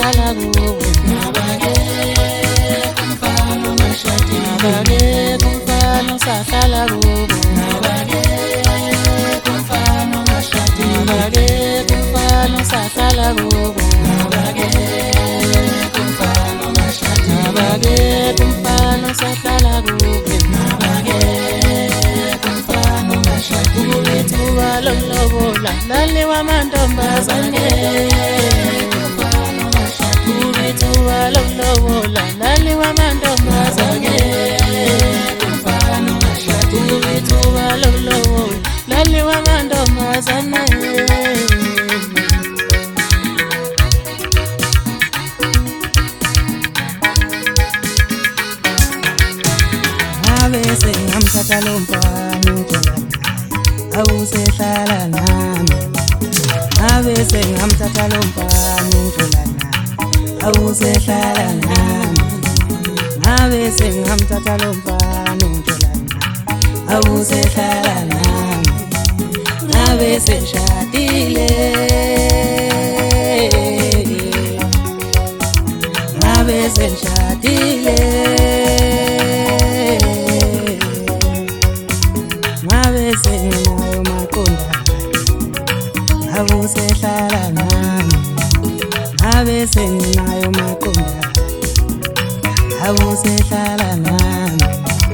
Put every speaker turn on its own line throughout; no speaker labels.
sahlala kubo.
Abangekho umfana ongashadile.
Abangekho umfana osahlala kubo.
Abangekho umfana ongashadile.
Abangekho umfana osahlala kubo.
Abangekho umfana ongashadile.
Abangekho umfana osahlala kubo.
Abangekho umfana ongashadile.
Ubithuba lokulobola laliwa amantombazane. Ubithuba lokulobola laliwa amantombazane. Ubithuba lokulobola laliwa amantombazane. Abese ngamthatha lo mfana ujola naye awusehlala nami. Abese ngamthatha lo mfana ujola naye awusehlala nami. Abese ngamthatha lo mfana ujola naye awusehlala nami. Abese ngishadile. Abese ngishadile. Sengayo maqonda awusehlala nami. Abese ngayo maqonda awusehlala nami.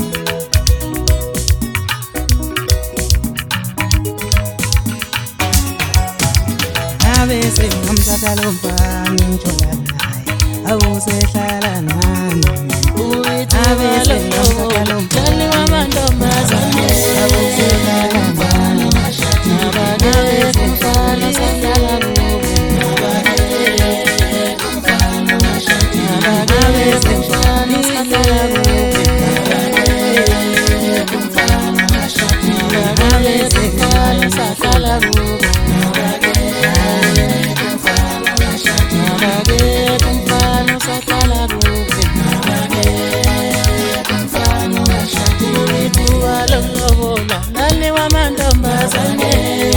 Abese ngamthatha lo mfana ngijola naye awusehlala nami. Abese ngamthatha lo mfana wamantombazane. Awusehlala nami. Abangekho umfana osahlala kubo.
Abangekho umfana ongashadile.
Abangekho umfana osahlala kubo.
Abangekho umfana ongashadile.
Abangekho umfana osahlala kubo.
Abangekho umfana ongashadile.
Abangekho umfana osahlala kubo.
Abangekho umfana ongashadile.
Ubithuba lokulobola laliwa amantombazane.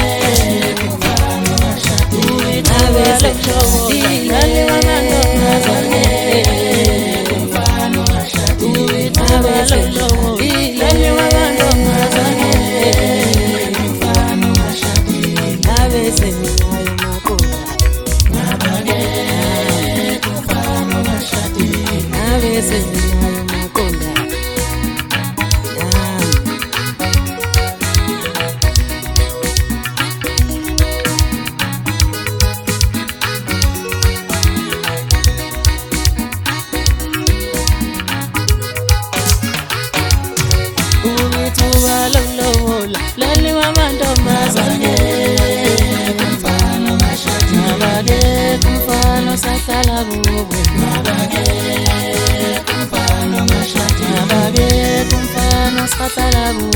Ubithuba lokulobola laliwa amantombazane. Ubithuba lokulobola laliwa amantombazane. Abese ngayo maqonda
Abangekho umfana ongashadile.
abese ngayo maqonda. Ubithuba lokulobola laliwa amantombazane.
Abangekho umfana ongashadile.
Abangekho umfana osahlala kubo.
Abangekho umfana ongashadile.
Abangekho umfana osahlala kubo.